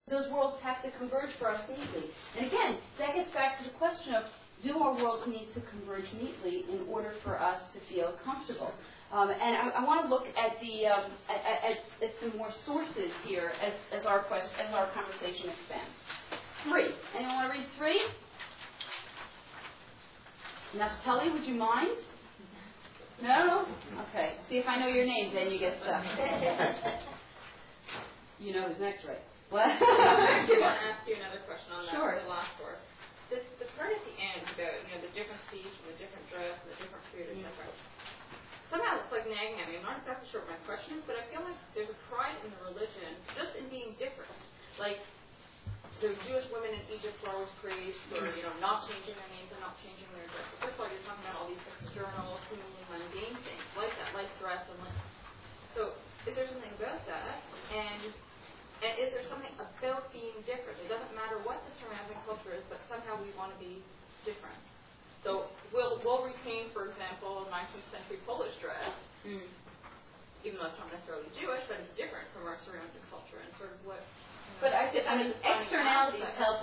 those worlds have to converge for us neatly. And again, that gets back to the question of, do our worlds need to converge neatly in order for us to feel comfortable? And I want to look at the at some more sources here as our conversation expands. 3. Anyone want to read 3? Naftali, would you mind? No? Okay. See if I know your name, then you get stuck. You know who's next, right? What? I actually want to ask you another question on that. Sure. The last source. The part at the end about, the different speech and the different dress and the different food, etc. Somehow it's like nagging at me. I'm not exactly sure what my question is, but I feel like there's a pride in the religion just in being different. Like, the Jewish women in Egypt were always praised for, not changing their names and not changing their dress. First of all, you're talking about all these external, seemingly mundane things like that, like dress and like. So, is there something about that? And is there something about being different? It doesn't matter what the surrounding culture is, but somehow we want to be different. So we'll retain, for example, 19th century Polish dress, even though it's not necessarily Jewish, but it's different from our surrounding culture and sort of what. But externalities help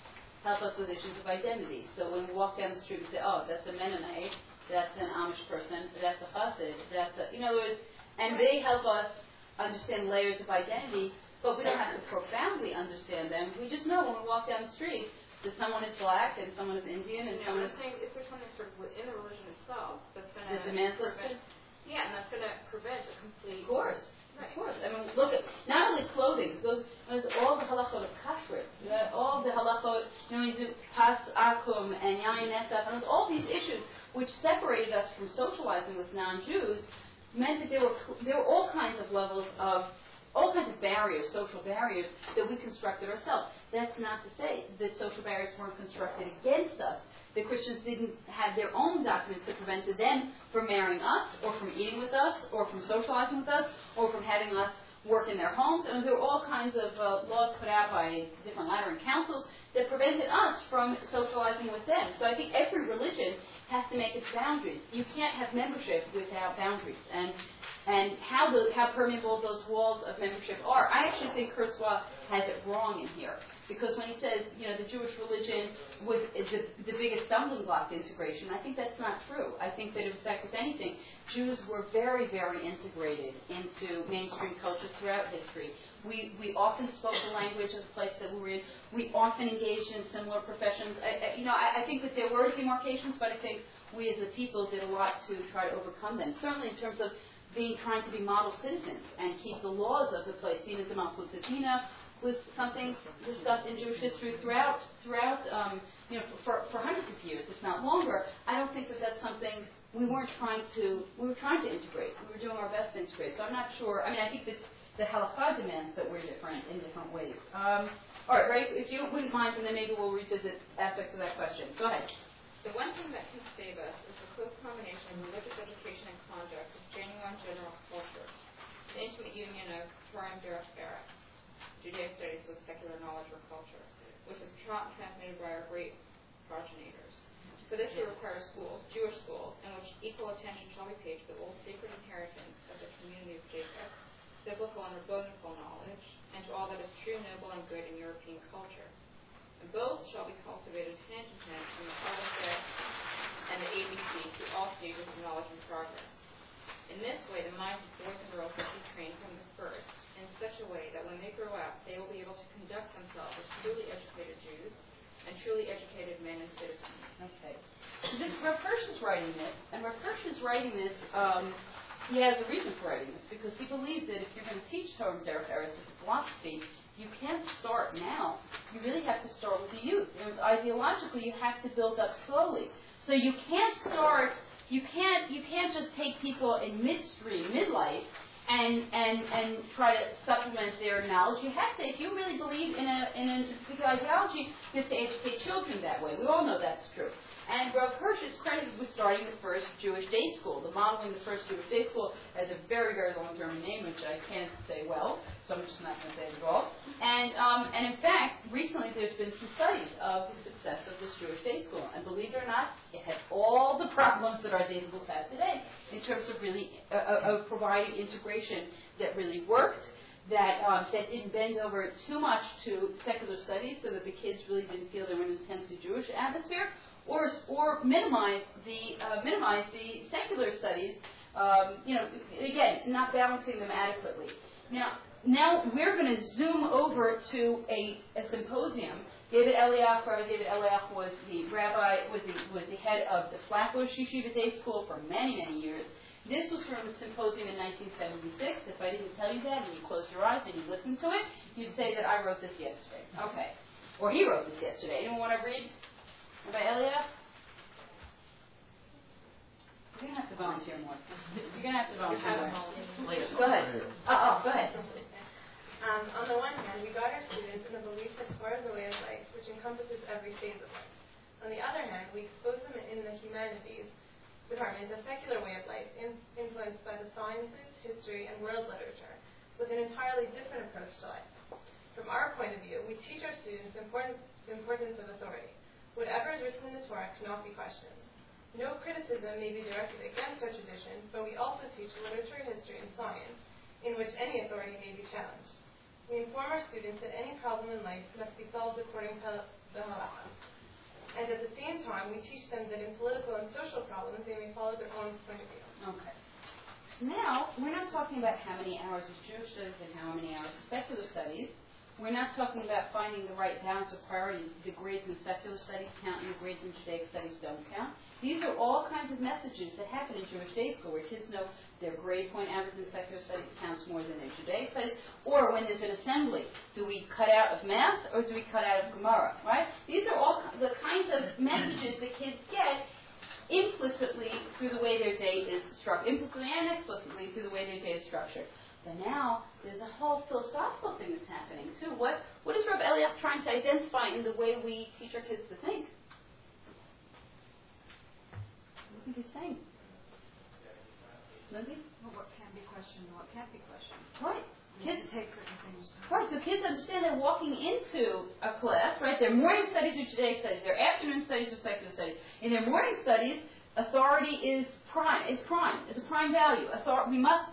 us with issues of identity. So when we walk down the street, we say, "Oh, that's a Mennonite, that's an Amish person, that's a Chassid, that's a," and they help us understand layers of identity. But we don't have to profoundly understand them. We just know when we walk down the street that someone is black and someone is Indian and someone is. I'm saying if there's something sort of within the religion itself that's going to. That demands prevent. Yeah, and that's going to prevent a complete. Of course. Right. Of course. I mean, look at not only clothing. There's all the halachot of kashrut. All the halachot. You do pas akum and yain nesaf, and all these issues which separated us from socializing with non-Jews meant that there were all kinds of levels of. All kinds of barriers, social barriers, that we constructed ourselves. That's not to say that social barriers weren't constructed against us. The Christians didn't have their own documents that prevented them from marrying us, or from eating with us, or from socializing with us, or from having us work in their homes. And there were all kinds of laws put out by different Lateran councils that prevented us from socializing with them. So I think every religion has to make its boundaries. You can't have membership without boundaries. And how permeable those walls of membership are. I actually think Kurzweil has it wrong in here. Because when he says, the Jewish religion is the biggest stumbling block to integration, I think that's not true. I think that, in fact, if anything, Jews were very, very integrated into mainstream cultures throughout history. We often spoke the language of the place that we were in. We often engaged in similar professions. I think that there were demarcations, but I think we as a people did a lot to try to overcome them. Certainly in terms of trying to be model citizens and keep the laws of the place. Dina de Malchut Tina was something discussed in Jewish history throughout for hundreds of years, if not longer. I don't think that that's something we were trying to integrate. We were doing our best to integrate. So I'm not sure. I mean, I think that the halakha demands that we're different in different ways. All right, Ray, if you wouldn't mind, and then maybe we'll revisit aspects of that question. Go ahead. The one thing that can save us is the close combination of religious education and conduct with genuine general culture, the intimate union of Torah and Derech Eretz, Judaic studies with secular knowledge or culture, which was taught and transmitted by our great progenitors. For this we require schools, Jewish schools, in which equal attention shall be paid to the old sacred inheritance of the community of Jacob, biblical and rabbinical knowledge, and to all that is true, noble, and good in European culture. And both shall be cultivated hand in hand from the Aleph and the ABC through all stages of knowledge and progress. In this way, the minds of boys and girls will be trained from the first in such a way that when they grow up, they will be able to conduct themselves as truly educated Jews and truly educated men and citizens. Okay. Rav Hirsch is writing this, and Rav Hirsch is writing this, he has a reason for writing this, because he believes that if you're going to teach Torah and Derech Eretz as a philosophy, you can't start now. You really have to start with the youth. Ideologically, you have to build up slowly. So you can't start. You can't just take people in midlife, and try to supplement their knowledge. You have to, if you really believe in a particular ideology, you have to educate children that way. We all know that's true. And Rav Hirsch is credited with starting the first Jewish day school. The modeling the first Jewish day school has a very, very long German name, which I can't say well, so I'm just not going to say it at all. And in fact, recently there's been some studies of the success of this Jewish day school. And believe it or not, it had all the problems that our day schools have today in terms of really of providing integration that really worked, that didn't bend over too much to secular studies, so that the kids really didn't feel they were in an intensely Jewish atmosphere, or minimize the secular studies. Again, not balancing them adequately. Now we're going to zoom over to a symposium. David Eliach was the rabbi, was the head of the Flatbush Yeshiva Day School for many, many years. This was from a symposium in 1976. If I didn't tell you that, and you closed your eyes and you listened to it, you'd say that I wrote this yesterday. Okay. Or he wrote this yesterday. Anyone want to read Rabbi Eliach? You're going to have to volunteer more. You're going to have to volunteer more. Go ahead. Go ahead. On the one hand, we guide our students in the belief that Torah is a way of life, which encompasses every phase of life. On the other hand, we expose them in the humanities department a secular way of life, influenced by the sciences, history, and world literature, with an entirely different approach to life. From our point of view, we teach our students the importance of authority. Whatever is written in the Torah cannot be questioned. No criticism may be directed against our tradition, but we also teach literature, history, and science, in which any authority may be challenged. We inform our students that any problem in life must be solved according to the halacha. And at the same time, we teach them that in political and social problems, they may follow their own point of view. Okay. So now, we're not talking about how many hours of Jewish studies and how many hours of secular studies. We're not talking about finding the right balance of priorities. The grades in secular studies count and the grades in Judaic studies don't count. These are all kinds of messages that happen in Jewish day school where kids know their grade point average in secular studies counts more than their Judaic studies. Or when there's an assembly, do we cut out of math or do we cut out of Gemara, right? These are all the kinds of messages that kids get implicitly through the way their day is structured, implicitly and explicitly through the way their day is structured. But now, there's a whole philosophical thing that's happening, too. What is Rav Eliach trying to identify in the way we teach our kids to think? What do you think he's saying? Lindsay? Well, what can be questioned and what can't be questioned. Right. Kids take certain things. Right, so kids understand they're walking into a class, right? Their morning studies are Judaic studies. Their afternoon studies are secular studies. In their morning studies, authority is prime. It's a prime value. We must,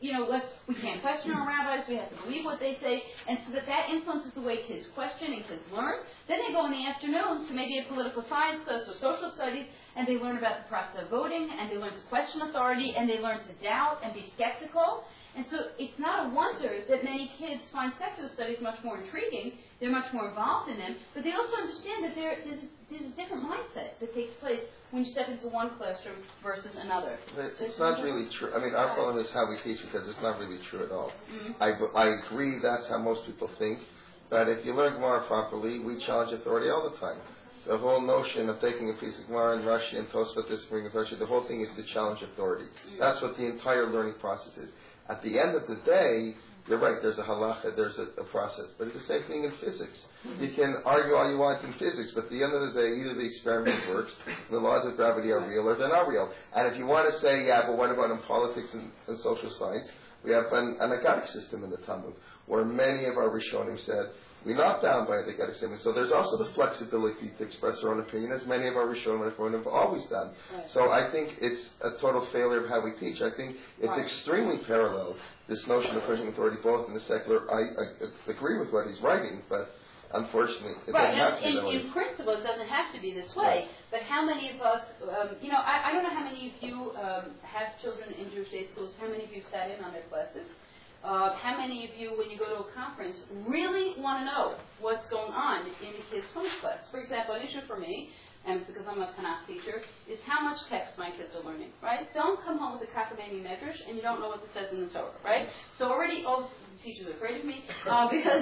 we can't question our rabbis. We have to believe what they say, and so that influences the way kids question and kids learn. Then they go in the afternoon to maybe a political science class or social studies, and they learn about the process of voting, and they learn to question authority, and they learn to doubt and be skeptical. And so it's not a wonder that many kids find secular studies much more intriguing. They're much more involved in them, but they also understand that there's a different mindset that takes place when you step into one classroom versus another. It's not really true. I mean, our problem is how we teach because it's not really true at all. Mm-hmm. I agree that's how most people think, but if you learn Gemara properly, we challenge authority all the time. The whole notion of taking a piece of Gemara and Rashi and Tosfot, this bringing Rashi, the whole thing is to challenge authority. Mm-hmm. That's what the entire learning process is. At the end of the day, you're right, there's a halacha, there's a process. But it's the same thing in physics. You can argue all you want in physics, but at the end of the day, either the experiment works, the laws of gravity are real, or they're not real. And if you want to say, yeah, but what about in politics and social science? We have an agadic system in the Talmud, where many of our Rishonim said, we're not bound by the agadic system. So there's also the flexibility to express our own opinion, as many of our Rishonim have always done. Right. So I think it's a total failure of how we teach. I think it's extremely parallel, this notion of pushing authority both in the secular. I agree with what he's writing, but unfortunately, it doesn't have to be that way. In principle, it doesn't have to be this way. Right. But how many of us, I don't know how many of you have children in Jewish day schools. How many of you sat in on their classes? How many of you, when you go to a conference, really want to know what's going on in the kids' Chumash class? For example, an issue for me, and because I'm a Tanakh teacher, is how much text my kids are learning, right? Don't come home with a Kakamemi Medrash and you don't know what it says in the Torah, right? So already all the teachers are afraid of me because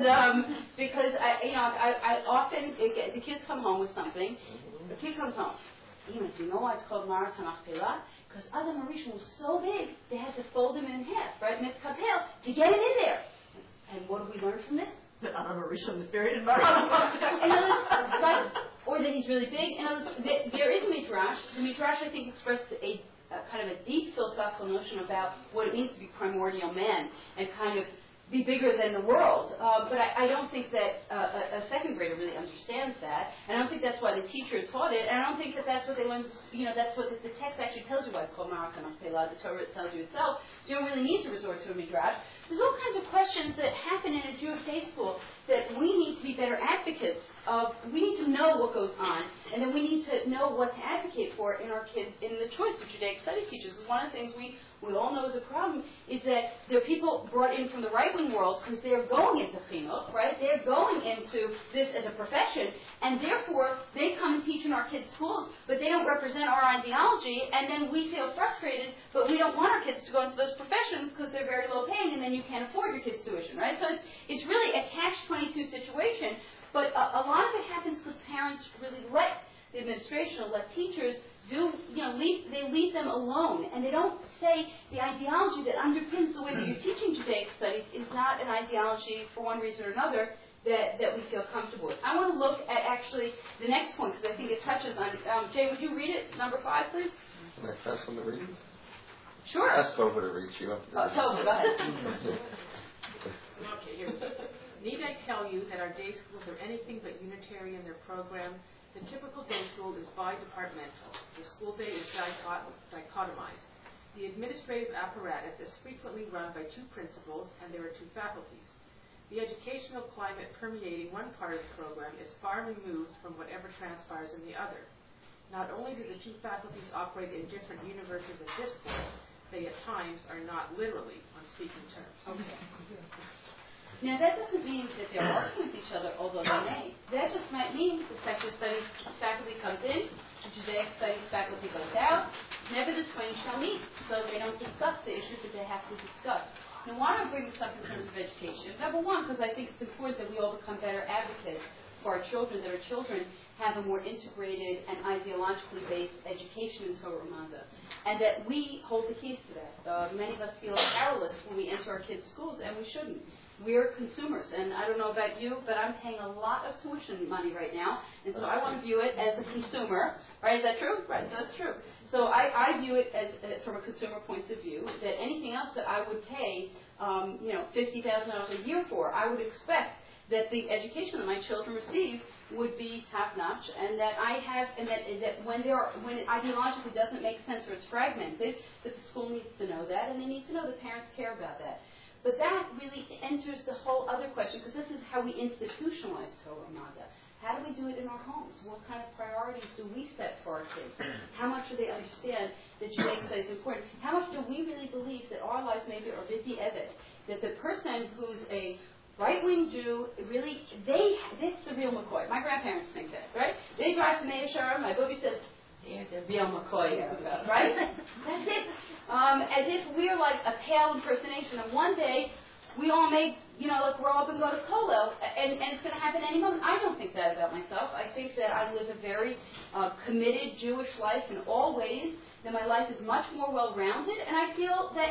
I often the kids come home with something. The kid comes home. Do you know why it's called Mara Tanakh Pelah? Because Adam Arishon was so big, they had to fold him in half, right? Mitzkapel, to get him in there. And what do we learn from this? That Adam Arishon was buried in Mara. Or that he's really big. There is a Midrash. The Midrash, I think, expressed a kind of a deep philosophical notion about what it means to be primordial man, and kind of be bigger than the world. But I don't think that a second grader really understands that. I don't think that's why the teacher taught it. And I don't think that that's what they learned. That's what the text actually tells you why it's called Ma'arech Machpelah. The Torah tells you itself. So you don't really need to resort to a midrash. So there's all kinds of questions that happen in a Jewish day school that we need to be better advocates of. We need to know what goes on, and then we need to know what to advocate for in our kids in the choice of Judaic study teachers. Because one of the things we all know is a problem is that there are people brought in from the right-wing world because they're going into chinuch, right? They're going into this as a profession, and therefore they come and teach in our kids' schools, but they don't represent our ideology, and then we feel frustrated, but we don't want our kids to go into those professions because they're very low-paying, and then you can't afford your kids' tuition, right? So it's really a catch-22 situation, but a lot of it happens because parents really let the administration or let teachers they leave them alone, and they don't say the ideology that underpins the way that you're teaching Judaic studies is not an ideology for one reason or another that we feel comfortable with. I want to look at actually the next point because I think it touches on. Jay, would you read it? Number 5, please. Can I pass on the reading? Sure. Ask Tova to read you. Tova, go ahead. Okay, here we go. Need I tell you that our day schools are anything but unitary in their program? The typical day school is bi-departmental. The school day is dichotomized. The administrative apparatus is frequently run by 2 principals, and there are 2 faculties. The educational climate permeating one part of the program is far removed from whatever transpires in the other. Not only do the 2 faculties operate in different universes of discourse, they at times are not literally on speaking terms. Okay. Now, that doesn't mean that they're arguing with each other, although they may. That just might mean the secular studies faculty comes in, the Judaic studies faculty goes out. Never the twain shall meet, so they don't discuss the issues that they have to discuss. Now, why do I bring this up in terms of education? Number one, because I think it's important that we all become better advocates for our children, that our children have a more integrated and ideologically based education in Torah U'Manda, and that we hold the keys to that. Many of us feel powerless when we enter our kids' schools, and we shouldn't. We're consumers, and I don't know about you, but I'm paying a lot of tuition money right now, and so I want to view it as a consumer, right? Is that true? Right, that's true. So I view it as from a consumer point of view, that anything else that I would pay, $50,000 a year for, I would expect that the education that my children receive would be top-notch, and that when it ideologically doesn't make sense or it's fragmented, that the school needs to know that, and they need to know that parents care about that. But that really enters the whole other question, because this is how we institutionalize Torah U'Manda. How do we do it in our homes? What kind of priorities do we set for our kids? How much do they understand that Judaic study is important? How much do we really believe that our lives maybe are busy evet? That the person who's a right-wing Jew, really, that's the real McCoy. My grandparents think that, right? They drive to Meah Shearim, my booby says, they're the real McCoy, right? That's it. As if we're like a pale impersonation. And one day, we all may, grow up and go to Kollel, and it's going to happen any moment. I don't think that about myself. I think that I live a very committed Jewish life in all ways, that my life is much more well-rounded, and I feel that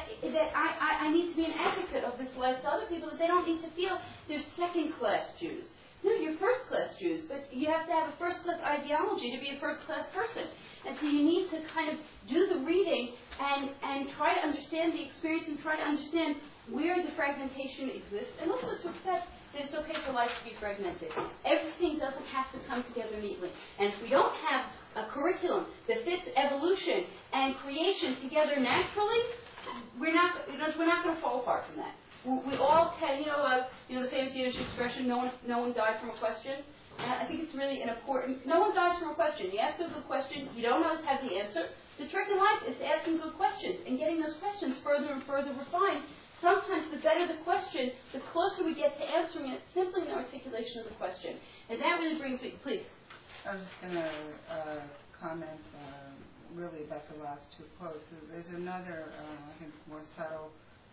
I need to be an advocate of this life to other people, that they don't need to feel they're second-class Jews. No, you're first-class Jews, but you have to have a first-class ideology to be a first-class person. And so you need to kind of do the reading and try to understand the experience and try to understand where the fragmentation exists, and also to accept that it's okay for life to be fragmented. Everything doesn't have to come together neatly. And if we don't have a curriculum that fits evolution and creation together naturally, we're not going to fall apart from that. We all can, the famous Yiddish expression, no one died from a question. And I think it's really an important, no one dies from a question. You ask a good question, you don't always have the answer. The trick in life is asking good questions and getting those questions further and further refined. Sometimes the better the question, the closer we get to answering it, simply in the articulation of the question. And that really brings me, please. I was just going to comment really about the last 2 quotes. There's another, I think, more subtle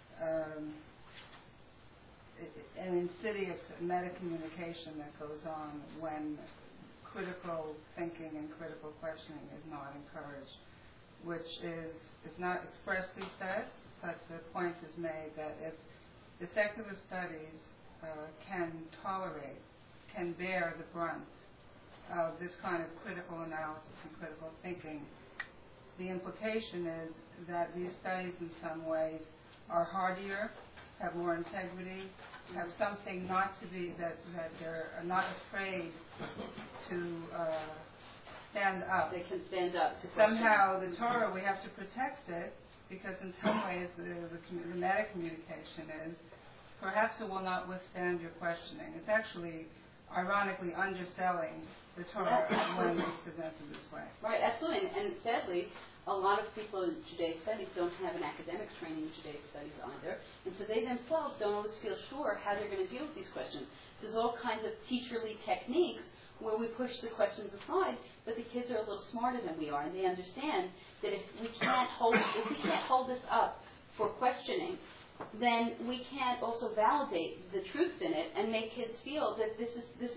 an insidious meta-communication that goes on when critical thinking and critical questioning is not encouraged, which is not expressly said, but the point is made that if the secular studies can bear the brunt of this kind of critical analysis and critical thinking, the implication is that these studies in some ways are hardier, have more integrity, have something not to be, that they're not afraid to stand up. They can stand up to Somehow the Torah, we have to protect it, because in some ways the meta-communication is, perhaps it will not withstand your questioning. It's actually, ironically, underselling the Torah when it's presented this way. Right, absolutely. And sadly, a lot of people in Judaic studies don't have an academic training in Judaic studies either, and so they themselves don't always feel sure how they're going to deal with these questions. So there's all kinds of teacherly techniques where we push the questions aside, but the kids are a little smarter than we are, and they understand that if we can't hold this up for questioning, then we can't also validate the truths in it and make kids feel that this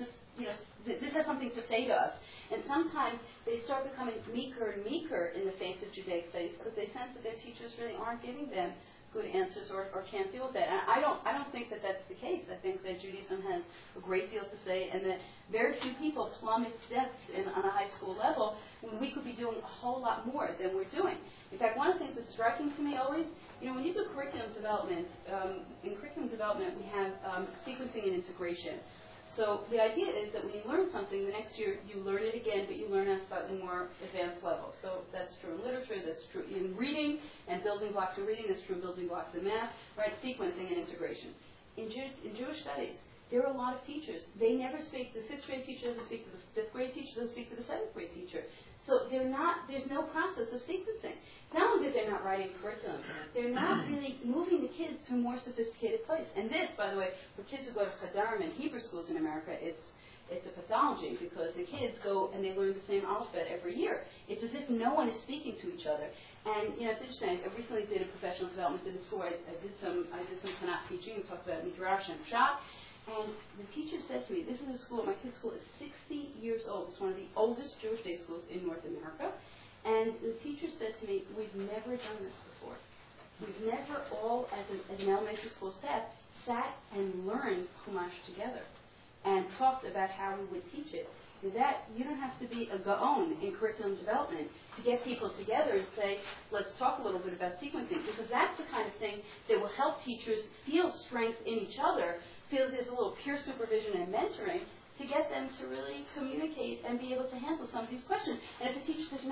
has something to say to us. And sometimes they start becoming meeker and meeker in the face of Judaic studies because they sense that their teachers really aren't giving them good answers or can't deal with that. And I don't think that that's the case. I think that Judaism has a great deal to say, and that very few people plumb its depths on a high school level when we could be doing a whole lot more than we're doing. In fact, one of the things that's striking to me always, when you do curriculum development, in curriculum development we have sequencing and integration. So the idea is that when you learn something, the next year you learn it again, but you learn at a slightly more advanced level. So that's true in literature, that's true in reading and building blocks of reading, that's true in building blocks of math, right? Sequencing and integration. In Jewish studies, there are a lot of teachers. They never speak, the 6th grade teacher doesn't speak to the 5th grade teacher, doesn't speak to the 7th grade teacher. So there's no process of sequencing. It's not only that they're not writing curriculum, they're not really moving the kids to a more sophisticated place. And this, by the way, for kids who go to Chadarim and Hebrew schools in America, it's a pathology because the kids go and they learn the same alphabet every year. It's as if no one is speaking to each other. And it's interesting. I recently did a professional development in the school. I did some Tanakh teaching and talked about Midrash and Pshat. And the teacher said to me, this is a school, my kid's school is 60 years old. It's one of the oldest Jewish day schools in North America. And the teacher said to me, we've never done this before. We've never all, as an elementary school staff, sat and learned Chumash together and talked about how we would teach it. That you don't have to be a gaon in curriculum development to get people together and say, let's talk a little bit about sequencing, because that's the kind of thing that will help teachers feel strength in each other, feel there's a little peer supervision and mentoring to get them to really communicate and be able to handle some of these questions. And if a teacher says,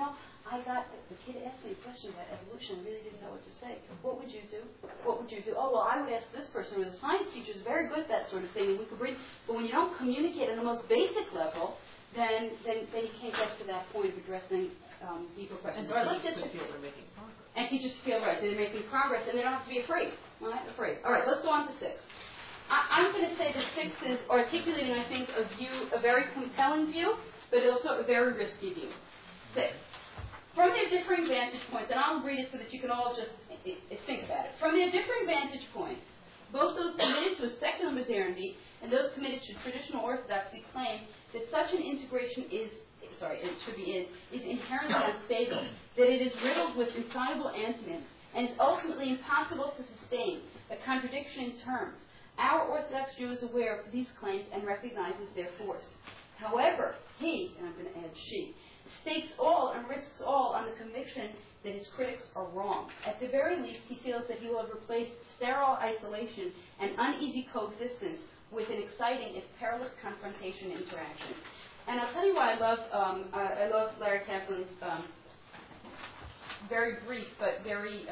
the kid asked me a question about evolution, I really didn't know what to say. What would you do? What would you do? Oh, well, I would ask this person, or the science teacher is very good at that sort of thing, and we could bring, but when you don't communicate on the most basic level, then you can't get to that point of addressing deeper questions. And teachers feel they're making progress. And teachers feel right, they're making progress, and they don't have to be afraid. All right, let's go on to 6. I'm going to say that 6 is articulating, I think, a very compelling view, but also a very risky view. 6. From their differing vantage points, and I'll read it so that you can all just think about it. From their differing vantage points, both those committed to a secular modernity and those committed to traditional orthodoxy claim that such an integration is inherently unstable, that it is riddled with insoluble antonyms, and is ultimately impossible to sustain, a contradiction in terms. Our Orthodox Jew is aware of these claims and recognizes their force. However, he, and I'm going to add she, stakes all and risks all on the conviction that his critics are wrong. At the very least, he feels that he will have replaced sterile isolation and uneasy coexistence with an exciting, if perilous, confrontation interaction. And I'll tell you why I love Larry Kaplan's very brief but very,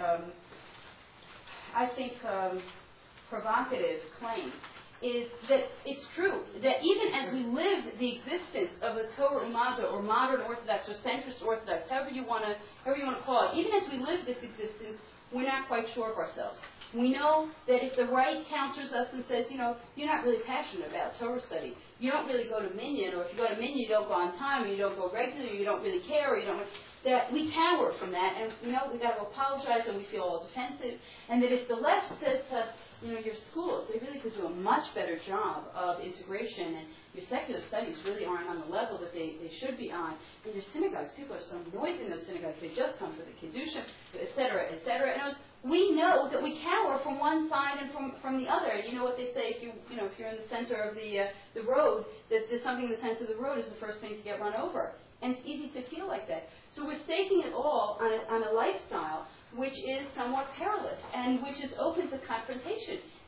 I think, provocative claim, is that it's true that even as we live the existence of the Torah Umaza or modern Orthodox or centrist Orthodox, however you want to call it, even as we live this existence, we're not quite sure of ourselves. We know that if the right counters us and says, you're not really passionate about Torah study, you don't really go to Minyan, or if you go to Minyan, you don't go on time, or you don't go regularly, or you don't really care, or you don't. That we cower from that, and we got to apologize, and we feel all defensive, and that if the left says to us, your schools, they really could do a much better job of integration, and your secular studies really aren't on the level that they should be on. And your synagogues, people are so noisy in those synagogues, they just come for the Kiddushin, et cetera, et cetera. And we know that we cower from one side and from the other. You know what they say, if you're in the center of the road, that there's something in the center of the road is the first thing to get run over. And it's easy to feel like that. So we're staking it all on a lifestyle which is somewhat perilous and which is open to confrontation.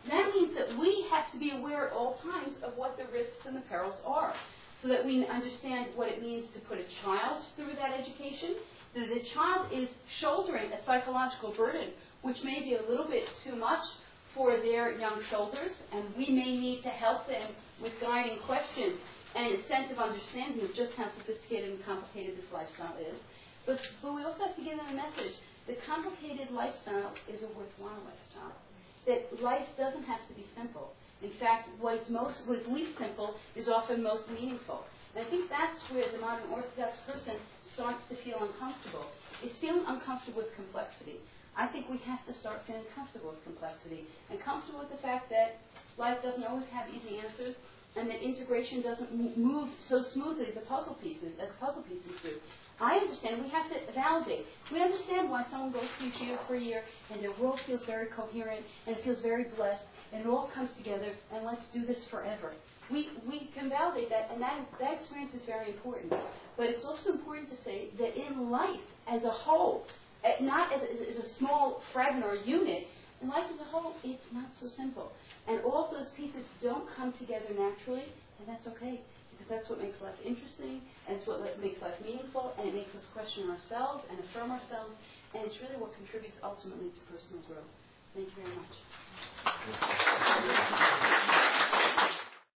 That means that we have to be aware at all times of what the risks and the perils are, so that we understand what it means to put a child through that education, that the child is shouldering a psychological burden, which may be a little bit too much for their young shoulders, and we may need to help them with guiding questions and a sense of understanding of just how sophisticated and complicated this lifestyle is. But we also have to give them a message that complicated lifestyle is a worthwhile lifestyle. That life doesn't have to be simple. In fact, what is least simple is often most meaningful. And I think that's where the modern Orthodox person starts to feel uncomfortable. It's feeling uncomfortable with complexity. I think we have to start feeling comfortable with complexity and comfortable with the fact that life doesn't always have easy answers and that integration doesn't move so smoothly as puzzle pieces do. I understand we have to validate. We understand why someone goes through year for year and their world feels very coherent and it feels very blessed and it all comes together and let's do this forever. We can validate that, and that experience is very important. But it's also important to say that in life as a whole, not as a small fragment or unit, in life as a whole, it's not so simple. And all of those pieces don't come together naturally, and that's okay, because that's what makes life interesting, and it's what makes life meaningful, and it makes us question ourselves and affirm ourselves, and it's really what contributes ultimately to personal growth. Thank you very much.